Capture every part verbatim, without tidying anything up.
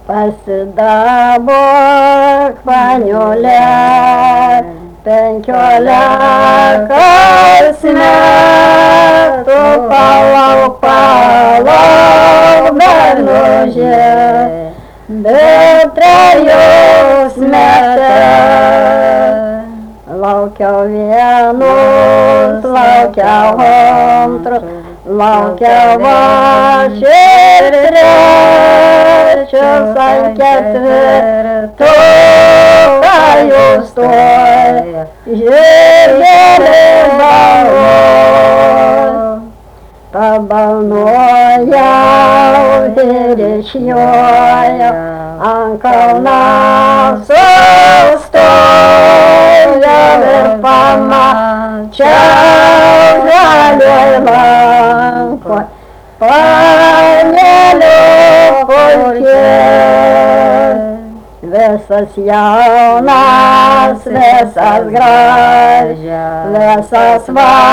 Pasidabo paniulė, penkiolika metų palauk, palauk, bernužė, bet trejus metus. Laukiau vienus, laukiau antrus, laukiau aš ir trečius, ant ketvirtų, ką jūs tuoj, žirgėlė balnuoja, pabalnojau ir išjoju, ant kalno sustojau ir pamačiau žalioj lankoj panelių pulkės. Visas jaunas, visas gražias, visas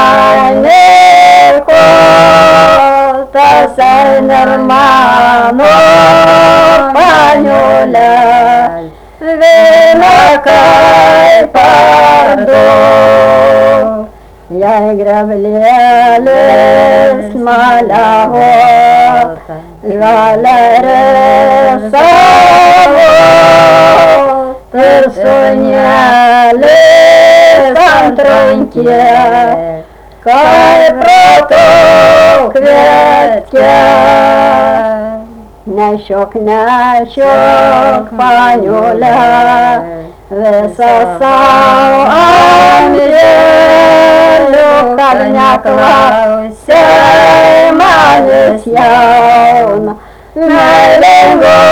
vainikuotas eina ir mano paniulė, vyną kaip parduok. Jei greblėlis maliavota, žalerės savo, ir sūnelis ant rankės, kaip proto kvietė. Nešiok, nešiok, paniulė, visą savo amžielių, kad neklausei manęs jauna, meilingo